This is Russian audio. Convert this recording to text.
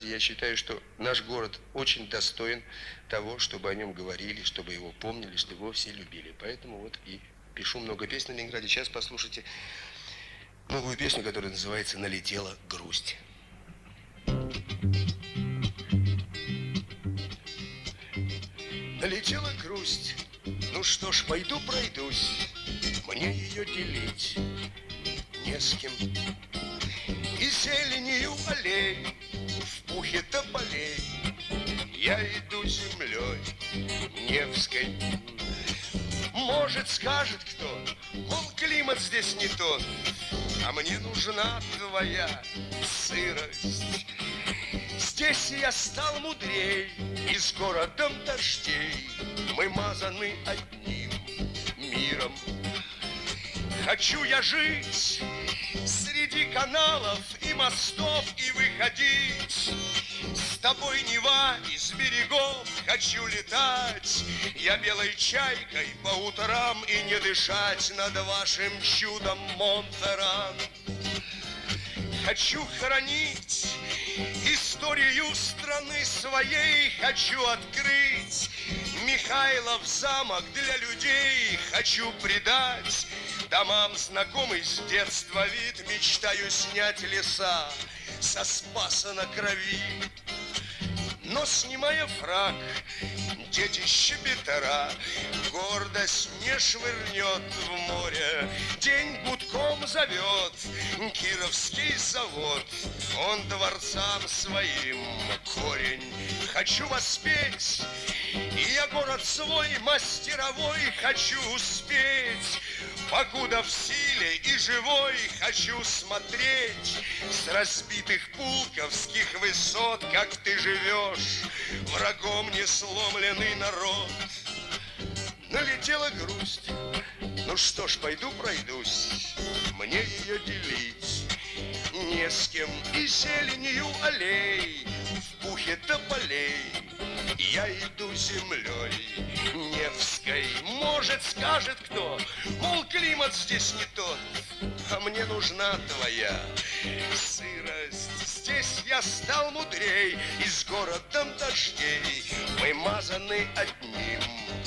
Я считаю, что наш город очень достоин того, чтобы о нем говорили, чтобы его помнили, чтобы его все любили. Поэтому вот и пишу много песен на Ленинграде. Сейчас послушайте новую песню, которая называется «Налетела грусть». Налетела грусть, ну что ж, пойду пройдусь, мне ее делить не с кем. И зеленью аллей, в пухе тополей я иду землей Невской. Может, скажет кто, мол, климат здесь не тот, а мне нужна твоя сырость. Здесь я стал мудрей, и с городом дождей мы мазаны одним миром. Хочу я жить среди каналов и мостов и выходить с тобой, Нева, из берегов. Хочу летать я белой чайкой по утрам и не дышать над вашим чудом Монферран. Хочу хранить историю страны своей, хочу открыть Михайлов замок для людей, хочу придать домам знакомый с детства вид, мечтаю снять леса со Спаса на Крови. Но, снимая фрак, детище Петра гордость не швырнет в море. День гудком зовет Кировский завод, он дворцам своим корень. Хочу воспеть, и я город свой мастеровой хочу успеть. Покуда в силе и живой, хочу смотреть с разбитых пулковских высот, как ты живешь, врагом не сломленный народ. Налетела грусть, ну что ж, пойду пройдусь, мне ее делить не с кем. И зеленью аллей, в пухе тополей я иду землей Невской. Может, скажет кто, мол, климат здесь не тот, а мне нужна твоя сырость. Здесь я стал мудрей, и с городом дождей мы мазаны одним